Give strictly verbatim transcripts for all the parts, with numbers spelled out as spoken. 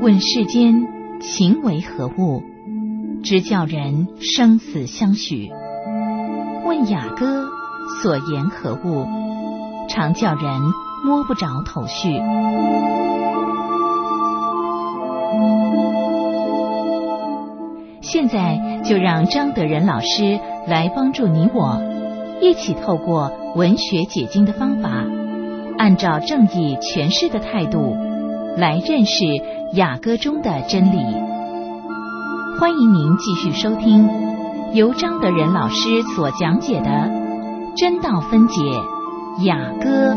问世间情为何物，直教人生死相许。问雅歌所言何物，常叫人摸不着头绪。现在就让张德仁老师来帮助你我，一起透过文学解经的方法，按照正义诠释的态度来认识雅歌中的真理。欢迎您继续收听由张德仁老师所讲解的真道分解雅歌。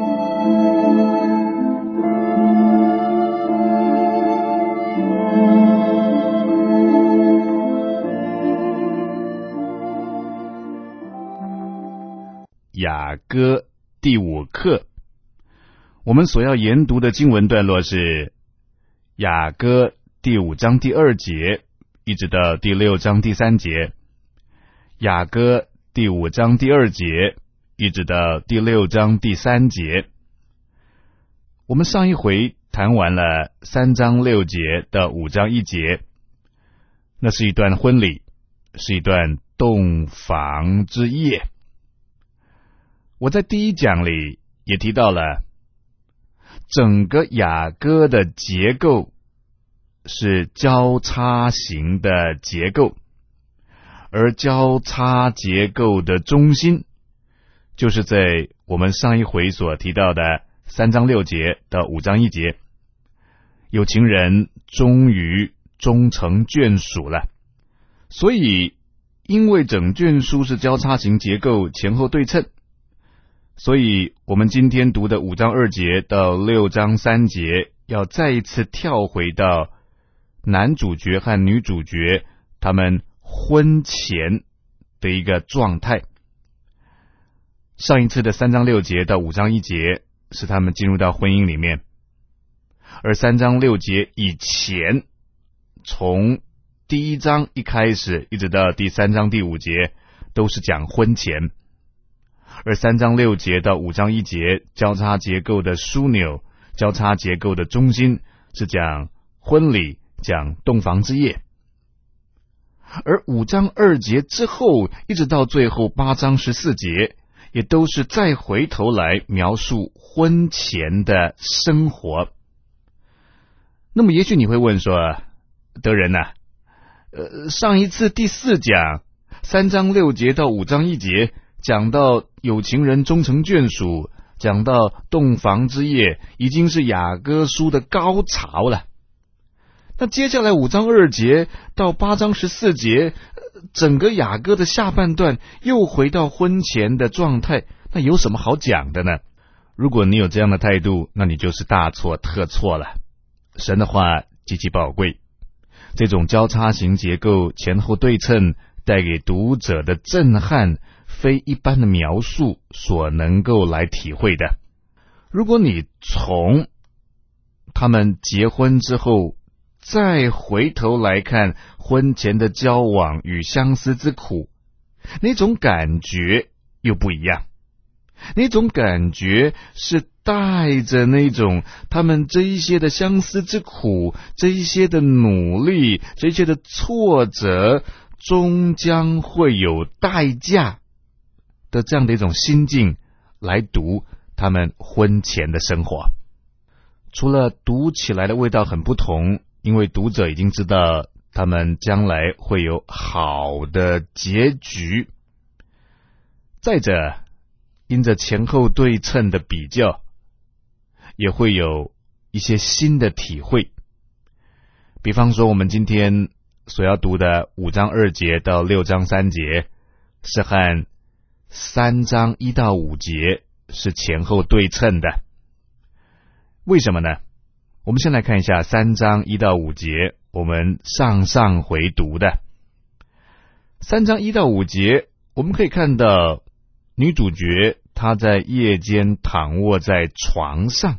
雅歌第五课，我们所要研读的经文段落是雅歌第五章第二节一直到第六章第三节，雅歌第五章第二节一直到第六章第三节。我们上一回谈完了三章六节到五章一节，那是一段婚礼，是一段洞房之夜。我在第一讲里也提到了整个雅歌的结构是交叉型的结构，而交叉结构的中心就是在我们上一回所提到的三章六节到五章一节，有情人终于终成眷属了。所以因为整卷书是交叉型结构，前后对称，所以我们今天读的五章二节到六章三节要再一次跳回到男主角和女主角他们婚前的一个状态。上一次的三章六节到五章一节是他们进入到婚姻里面，而三章六节以前，从第一章一开始一直到第三章第五节都是讲婚前，而三章六节到五章一节交叉结构的枢纽，交叉结构的中心是讲婚礼，讲洞房之夜。而五章二节之后一直到最后八章十四节也都是再回头来描述婚前的生活。那么也许你会问说，德仁啊，呃，上一次第四讲三章六节到五章一节讲到有情人终成眷属，讲到洞房之夜，已经是雅歌书的高潮了。那接下来五章二节到八章十四节，整个雅歌的下半段又回到婚前的状态，那有什么好讲的呢？如果你有这样的态度，那你就是大错特错了。神的话极其宝贵，这种交叉型结构前后对称带给读者的震撼，非一般的描述所能够来体会的。如果你从他们结婚之后再回头来看婚前的交往与相思之苦，那种感觉又不一样。那种感觉是带着那种他们这一些的相思之苦，这一些的努力，这一些的挫折终将会有代价的这样的一种心境来读他们婚前的生活。除了读起来的味道很不同，因为读者已经知道他们将来会有好的结局，再者因着前后对称的比较，也会有一些新的体会。比方说我们今天所要读的五章二节到六章三节是和三章一到五节是前后对称的。为什么呢？我们先来看一下三章一到五节，我们上上回读的三章一到五节，我们可以看到女主角她在夜间躺卧在床上，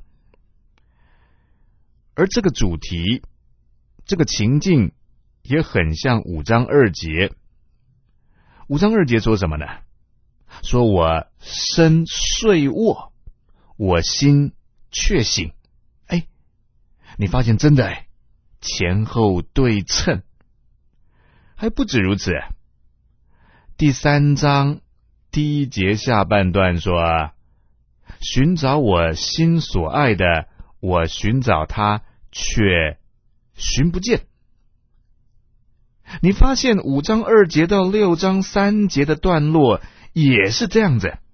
而这个主题，这个情境也很像五章二节。五章二节说什么呢？说我身睡卧，我心却醒。哎，你发现真的哎， 前后对称。还不止如此，第三章第一节下半段说，寻找我心所爱的，我寻找他却寻不见。你发现五章二节到六章三节的段落也是这样子。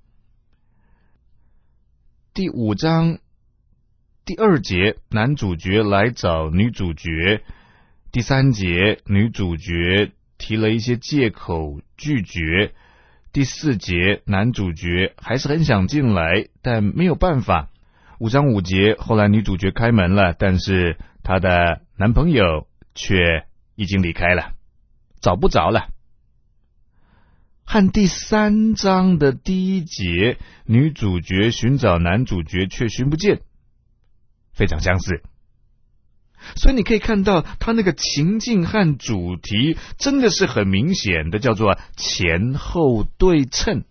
第五章第二节，男主角来找女主角，第三节女主角提了一些借口拒绝，第四节男主角还是很想进来，但没有办法。五章五节，后来女主角开门了，但是她的男朋友却已经离开了，找不着了。和第三章的第一节，女主角寻找男主角却寻不见，非常相似。所以你可以看到他那个情境和主题真的是很明显的，叫做前后对称。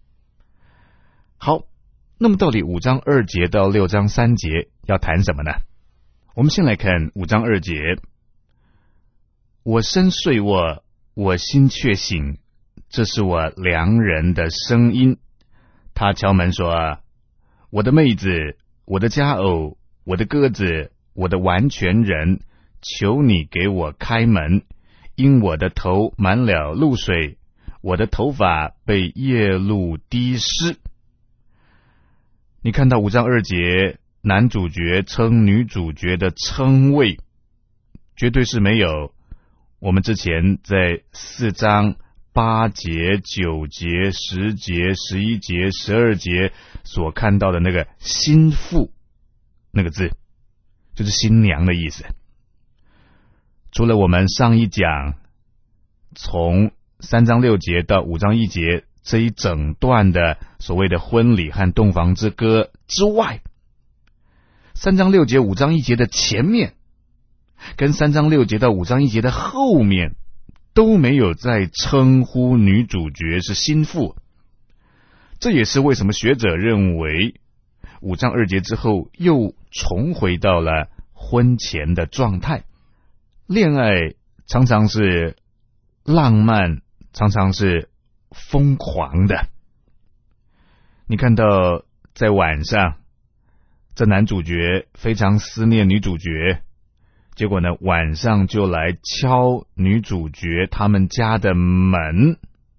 好，那么到底五章二节到六章三节要谈什么呢？我们先来看五章二节。我身睡卧，我心却醒，这是我良人的声音。他敲门说，我的妹子，我的佳偶，我的鸽子，我的完全人，求你给我开门，因我的头满了露水，我的头发被夜露滴湿。你看到五章二节，男主角称女主角的称谓，绝对是没有我们之前在四章八节、九节、十节、十一节、十二节所看到的那个心腹那个字，就是新娘的意思。除了我们上一讲从三章六节到五章一节这一整段的所谓的婚礼和洞房之歌之外，三章六节五章一节的前面跟三章六节到五章一节的后面都没有再称呼女主角是心腹。这也是为什么学者认为五章二节之后又重回到了婚前的状态。恋爱常常是浪漫，常常是疯狂的。你看到在晚上，这男主角非常思念女主角，结果呢，晚上就来敲女主角他们家的门，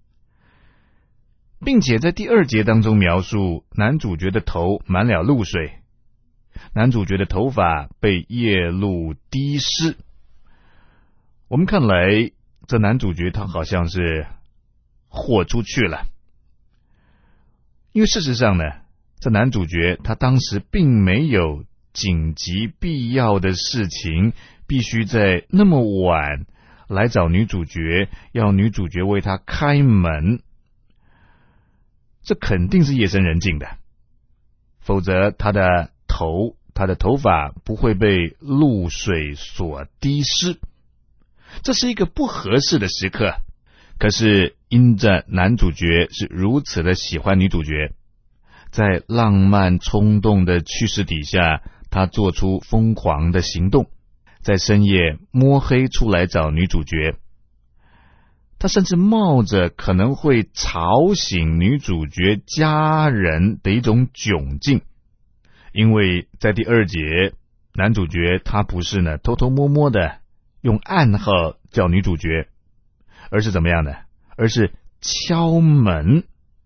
并且在第二节当中描述男主角的头满了露水，男主角的头发被夜露滴湿。我们看来，这男主角他好像是豁出去了，因为事实上呢，这男主角他当时并没有紧急必要的事情必须在那么晚来找女主角，要女主角为他开门，这肯定是夜深人静的，否则他的头他的头发不会被露水所滴湿，这是一个不合适的时刻。可是因着男主角是如此的喜欢女主角，在浪漫冲动的驱使底下，他做出疯狂的行动，在深夜摸黑出来找女主角。他甚至冒着可能会吵醒女主角家人的一种窘境，因为在第二节，男主角他不是呢偷偷摸摸的用暗号叫女主角，而是怎么样呢？而是敲门。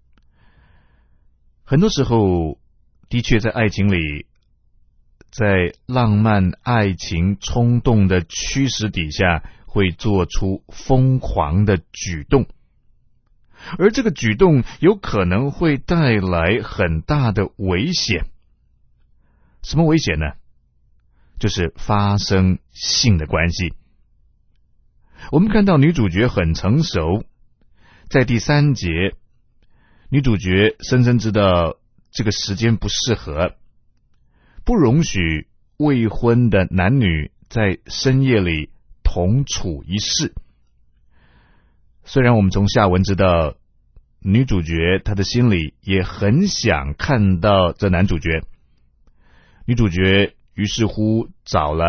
很多时候的确在爱情里，在浪漫爱情冲动的驱使底下，会做出疯狂的举动，而这个举动有可能会带来很大的危险。什么危险呢？就是发生性的关系。我们看到女主角很成熟，在第三节，女主角深深知道这个时间不适合，不容许未婚的男女在深夜里同处一室。虽然我们从下文知道女主角她的心里也很想看到这男主角，女主角于是乎找了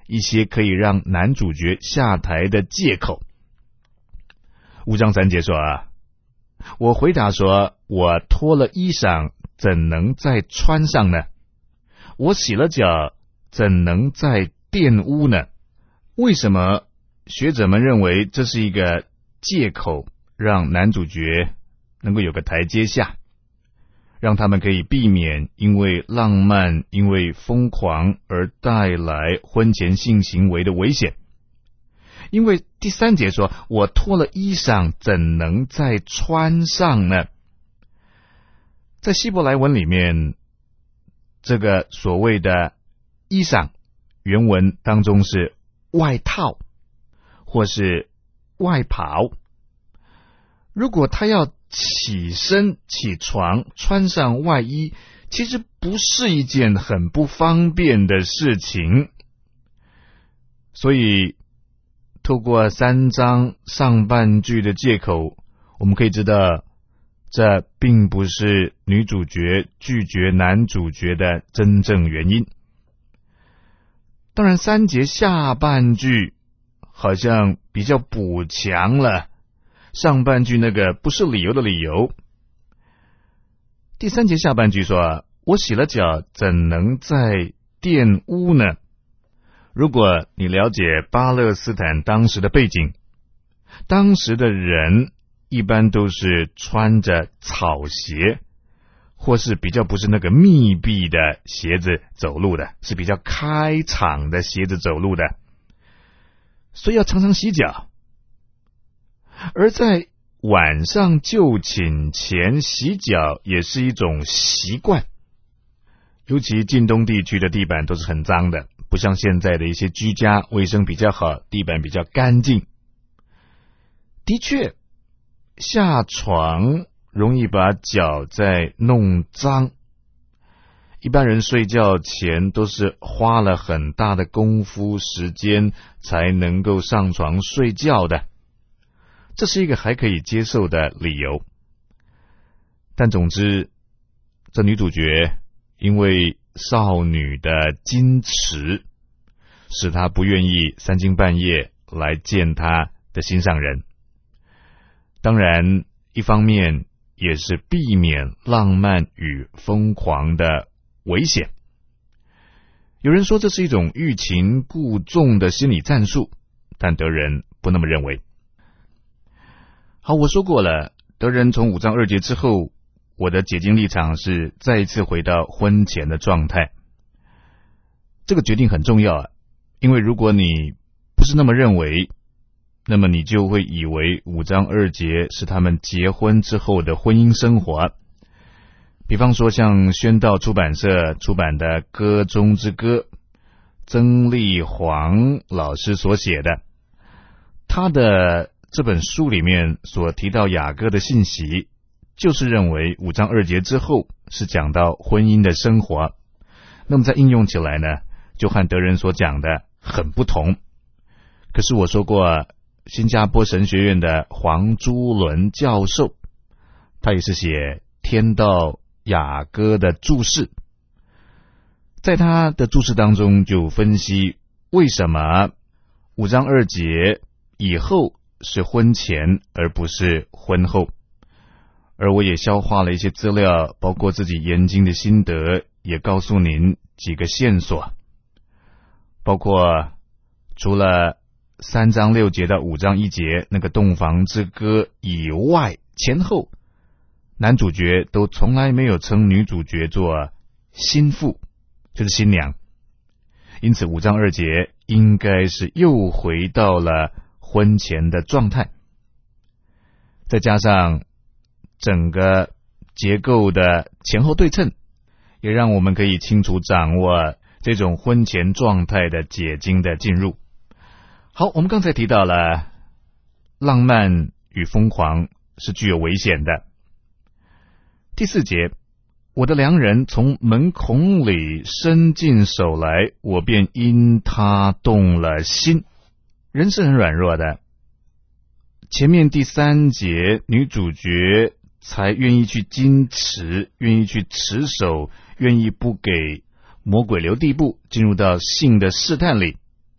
一些可以让男主角下台的借口。五章三节说啊，我回答说，我脱了衣裳，怎能再穿上呢？我洗了脚，怎能再玷污呢？为什么学者们认为这是一个借口，让男主角能够有个台阶下，让他们可以避免因为浪漫、因为疯狂而带来婚前性行为的危险？因为第三节说，我脱了衣裳，怎能再穿上呢？在希伯来文里面，这个所谓的衣裳，原文当中是外套或是外袍。如果他要起身起床穿上外衣，其实不是一件很不方便的事情。所以透过三章上半句的借口，我们可以知道，这并不是女主角拒绝男主角的真正原因。当然，三节下半句好像比较补强了上半句那个不是理由的理由。第三节下半句说，我洗了脚，怎能再玷污呢？如果你了解巴勒斯坦当时的背景，当时的人一般都是穿着草鞋，或是比较不是那个密闭的鞋子走路的，是比较开敞的鞋子走路的，所以要常常洗脚。而在晚上就寝前洗脚也是一种习惯，尤其近东地区的地板都是很脏的，不像现在的一些居家卫生比较好，地板比较干净。的确，下床容易把脚再弄脏，一般人睡觉前都是花了很大的功夫时间才能够上床睡觉的，这是一个还可以接受的理由。但总之，这女主角因为少女的矜持，使她不愿意三更半夜来见她的心上人。当然，一方面也是避免浪漫与疯狂的危险。有人说这是一种欲擒故纵的心理战术，但德人不那么认为。好，我说过了，德人从五章二节之后，我的解经立场是再一次回到婚前的状态。这个决定很重要啊，因为如果你不是那么认为，那么你就会以为五章二节是他们结婚之后的婚姻生活。比方说像宣道出版社出版的《歌中之歌》，曾立煌老师所写的，他的这本书里面所提到雅歌的信息，就是认为五章二节之后是讲到婚姻的生活，那么在应用起来呢，就和德人所讲的很不同。可是我说过，新加坡神学院的黄珠伦教授，他也是写天道雅歌的注释，在他的注释当中就分析为什么五章二节以后是婚前而不是婚后。而我也消化了一些资料，包括自己研经的心得，也告诉您几个线索，包括除了三章六节到五章一节那个洞房之歌以外，前后男主角都从来没有称女主角做新妇，就是新娘。因此五章二节应该是又回到了婚前的状态。再加上整个结构的前后对称，也让我们可以清楚掌握这种婚前状态的解经的进入。好，我们刚才提到了浪漫与疯狂是具有危险的。第四节，我的良人从门孔里伸进手来，我便因他动了心。人是很软弱的，前面第三节女主角才愿意去矜持，愿意去持守，愿意不给魔鬼留地步，进入到性的试探里。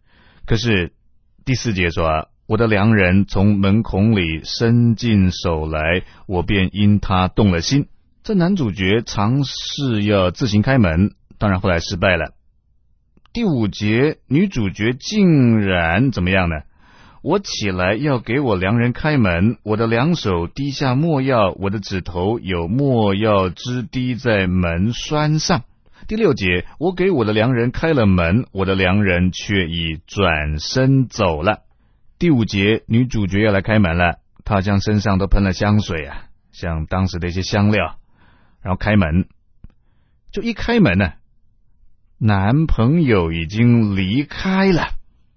可是第四节说，我的良人从门孔里伸进手来，我便因他动了心。这男主角尝试要自行开门，当然后来失败了。第五节，女主角竟然怎么样呢？我起来要给我良人开门，我的两手滴下墨药，我的指头有墨药汁滴在门栓上。第六节，我给我的良人开了门，我的良人却已转身走了。第五节，女主角要来开门了，她将身上都喷了香水啊，像当时的一些香料，然后开门，就一开门呢，男朋友已经离开了。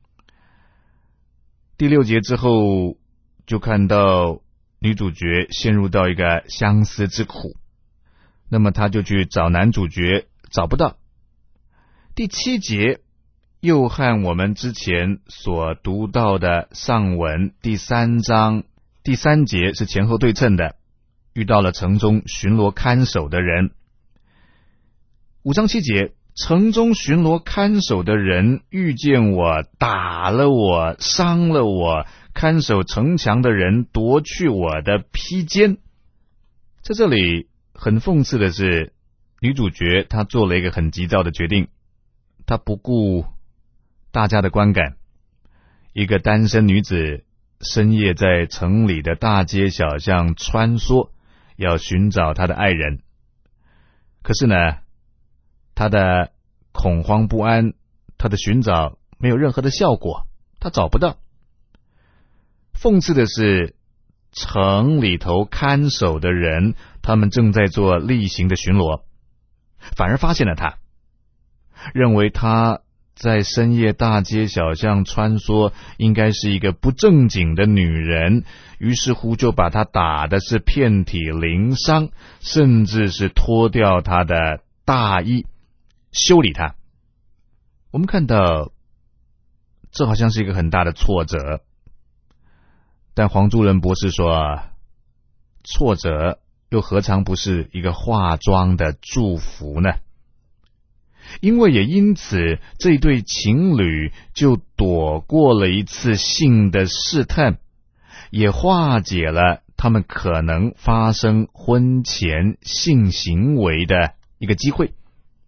第六节之后，就看到女主角陷入到一个相思之苦，那么她就去找男主角，找不到。第七节又和我们之前所读到的上文第三章第三节是前后对称的，遇到了城中巡逻看守的人。五章七节，城中巡逻看守的人遇见我，打了我，伤了我，看守城墙的人夺去我的披肩。在这里很讽刺的是，女主角她做了一个很急躁的决定，她不顾大家的观感，一个单身女子深夜在城里的大街小巷穿梭，要寻找她的爱人。可是呢，她的恐慌不安，她的寻找没有任何的效果，她找不到。讽刺的是，城里头看守的人，他们正在做例行的巡逻，反而发现了她，认为她在深夜大街小巷穿梭，应该是一个不正经的女人，于是乎就把她打的是遍体鳞伤，甚至是脱掉她的大衣，修理她。我们看到这好像是一个很大的挫折，但黄珠仁博士说，挫折又何尝不是一个化妆的祝福呢？因为也因此，这对情侣就躲过了一次性的试探，也化解了他们可能发生婚前性行为的一个机会。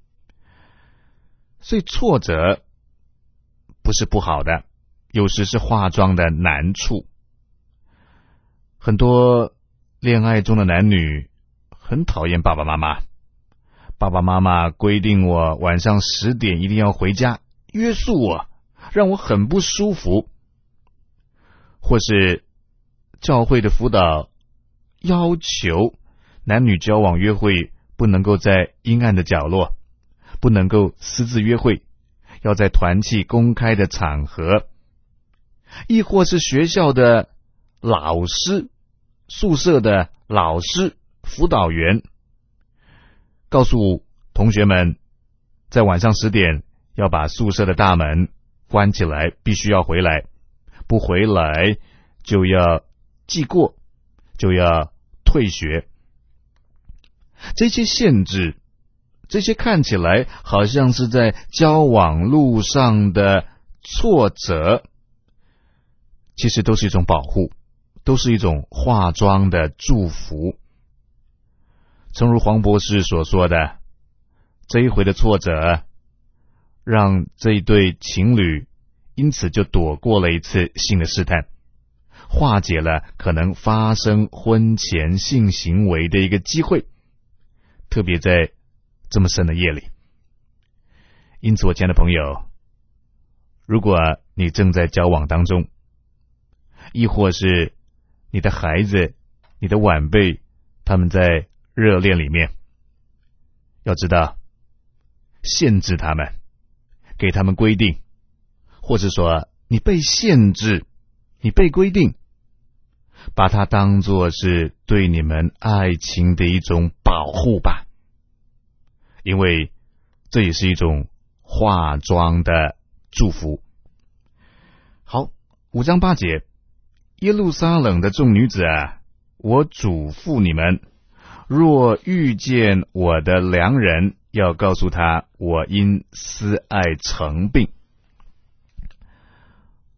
所以挫折不是不好的，有时是化妆的难处。很多恋爱中的男女很讨厌爸爸妈妈，爸爸妈妈规定我晚上十点一定要回家，约束我，让我很不舒服。或是教会的辅导要求男女交往约会不能够在阴暗的角落，不能够私自约会，要在团契公开的场合。亦或是学校的老师、宿舍的老师、辅导员告诉同学们，在晚上十点要把宿舍的大门关起来，必须要回来，不回来就要记过，就要退学。这些限制，这些看起来好像是在交往路上的挫折，其实都是一种保护，都是一种化妆的祝福。诚如黄博士所说的，这一回的挫折让这一对情侣因此就躲过了一次性的试探，化解了可能发生婚前性行为的一个机会，特别在这么深的夜里。因此我亲爱的朋友，如果你正在交往当中，亦或是你的孩子、你的晚辈他们在热恋里面，要知道限制他们，给他们规定，或者说你被限制，你被规定，把它当作是对你们爱情的一种保护吧，因为这也是一种化妆的祝福。好，五章八节，耶路撒冷的众女子啊，我嘱咐你们，若遇见我的良人，要告诉他，我因思爱成病。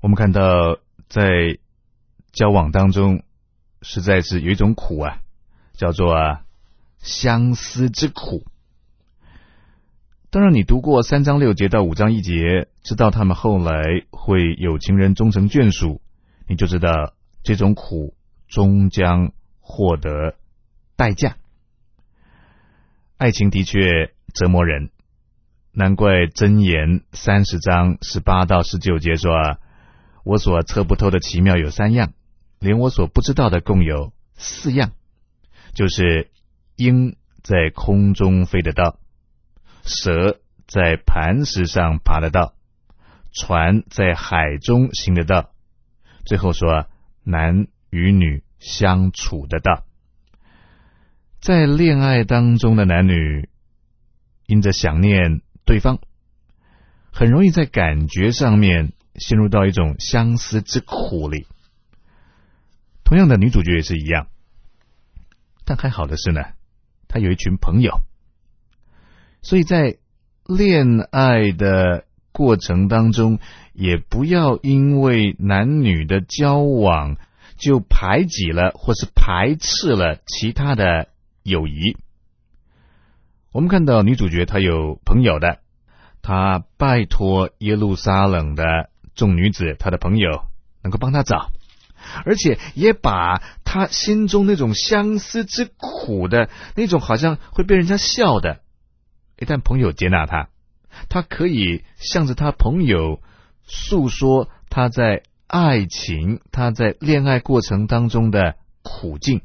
我们看到在交往当中实在是有一种苦啊，叫做、啊、相思之苦。当然你读过三章六节到五章一节，知道他们后来会有情人终成眷属，你就知道这种苦终将获得代价。爱情的确折磨人，难怪箴言三十章十八到十九节说，我所测不透的奇妙有三样，连我所不知道的共有四样，就是鹰在空中飞得到，蛇在磐石上爬得到，船在海中行得到，最后说男与女相处得到。在恋爱当中的男女因着想念对方，很容易在感觉上面陷入到一种相思之苦里。同样的，女主角也是一样，但还好的是呢，她有一群朋友，所以在恋爱的过程当中，也不要因为男女的交往就排挤了或是排斥了其他的友谊。我们看到女主角她有朋友的，她拜托耶路撒冷的众女子，她的朋友能够帮她找，而且也把她心中那种相思之苦的那种好像会被人家笑的，一旦朋友接纳她，她可以向着她朋友诉说她在爱情她在恋爱过程当中的苦境。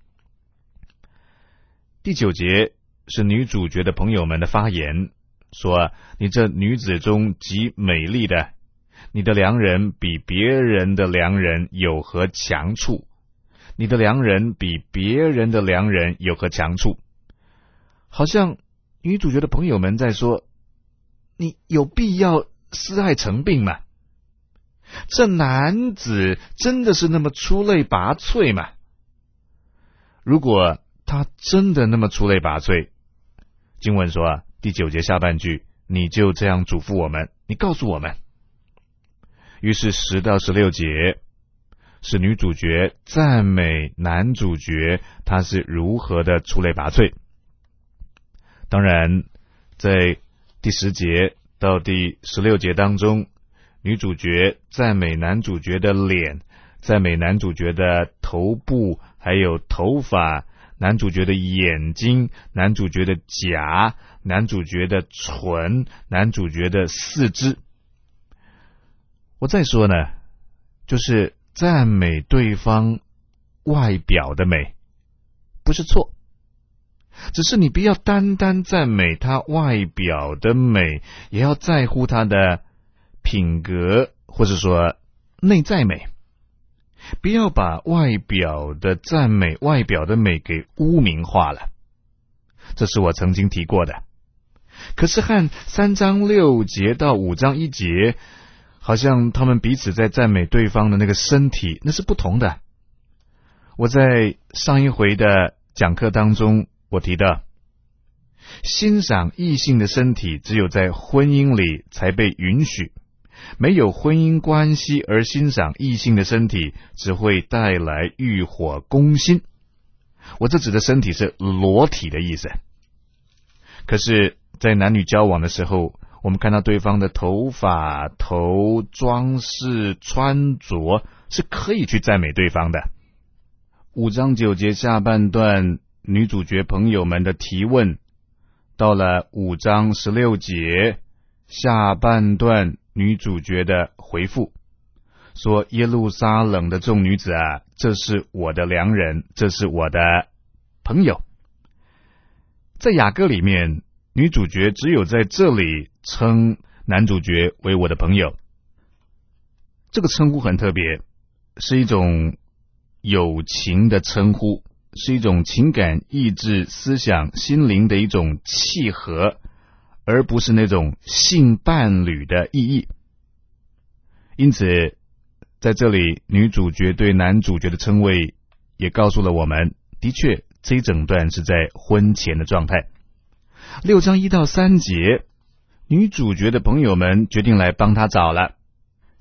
第九节是女主角的朋友们的发言，说你这女子中极美丽的，你的良人比别人的良人有何强处？你的良人比别人的良人有何强处？好像女主角的朋友们在说，你有必要私爱成病吗？这男子真的是那么出类拔萃吗？如果他真的那么出类拔萃，经文说啊，第九节下半句，你就这样嘱咐我们，你告诉我们。于是十到十六节是女主角赞美男主角他是如何的出类拔萃。当然在第十节到第十六节当中，女主角赞美男主角的脸，赞美男主角的头部还有头发，男主角的眼睛，男主角的颊，男主角的唇，男主角的四肢。我再说呢，就是赞美对方外表的美不是错，只是你不要单单赞美他外表的美，也要在乎他的品格，或者说内在美。不要把外表的赞美，外表的美给污名化了，这是我曾经提过的。可是和三章六节到五章一节，好像他们彼此在赞美对方的那个身体，那是不同的。我在上一回的讲课当中，我提到欣赏异性的身体只有在婚姻里才被允许，没有婚姻关系而欣赏异性的身体，只会带来欲火攻心。我这指的身体是裸体的意思。可是在男女交往的时候，我们看到对方的头发、头、装饰、穿着，是可以去赞美对方的。五章九节下半段女主角朋友们的提问，到了五章十六节下半段女主角的回复，说耶路撒冷的众女子啊，这是我的良人，这是我的朋友。在雅歌里面，女主角只有在这里称男主角为我的朋友。这个称呼很特别，是一种友情的称呼，是一种情感、意志、思想、心灵的一种契合，而不是那种性伴侣的意义。因此在这里女主角对男主角的称谓也告诉了我们，的确这一整段是在婚前的状态。六章一到三节，女主角的朋友们决定来帮她找了。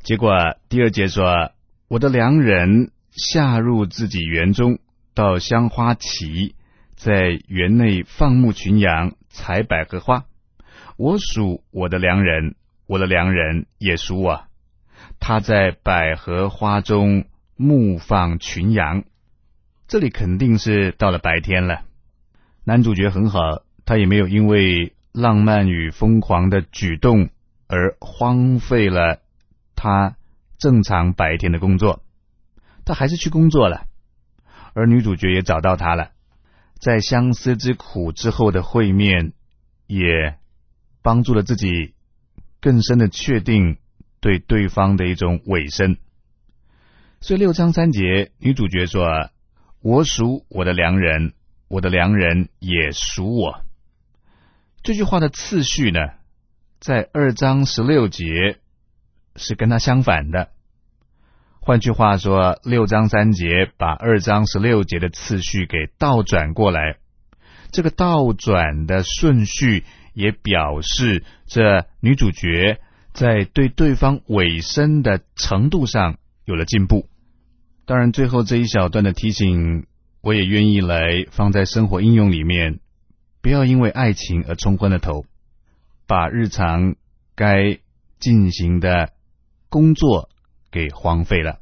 结果第二节说，我的良人下入自己园中，到香花畦，在园内放牧群羊，采百合花。我属我的良人，我的良人也属我。他在百合花中牧放群羊。这里肯定是到了白天了。男主角很好，他也没有因为浪漫与疯狂的举动而荒废了他正常白天的工作，他还是去工作了。而女主角也找到他了，在相思之苦之后的会面，也帮助了自己更深的确定对对方的一种委身。所以六章三节，女主角说，我属我的良人，我的良人也属我。这句话的次序呢，在二章十六节是跟它相反的。换句话说，六章三节把二章十六节的次序给倒转过来。这个倒转的顺序也表示这女主角在对对方委身的程度上有了进步。当然最后这一小段的提醒，我也愿意来放在生活应用里面，不要因为爱情而冲昏了头，把日常该进行的工作给荒废了。